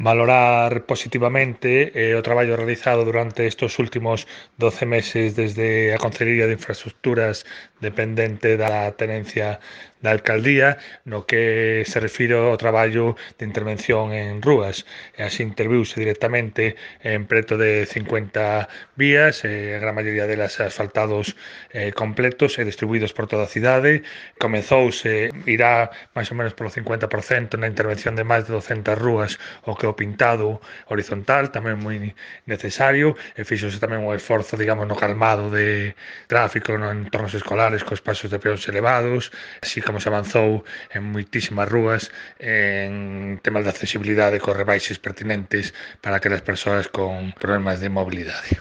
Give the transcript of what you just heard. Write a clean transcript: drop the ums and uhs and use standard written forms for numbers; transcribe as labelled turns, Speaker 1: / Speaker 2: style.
Speaker 1: Valorar positivamente o traballo realizado durante estes últimos 12 meses desde a Concellería de Infraestructuras dependente da tenencia da alcaldía no que se refire ao traballo de intervención en rúas. E así interviuse directamente en preto de 50 vías, a gran maioría delas asfaltados completos e distribuídos por toda a cidade. Comenzouse, irá máis ou menos polo 50% na intervención de máis de 200 rúas, o que o pintado horizontal tamén moi necesario, e fíxose tamén un esforzo, digamos, no calmado de tráfico no entornos escolares cos pasos de peóns elevados, así como se avanzou en moitísimas rúas en temas de accesibilidade cos rebaixes pertinentes para aquelas persoas con problemas de mobilidade.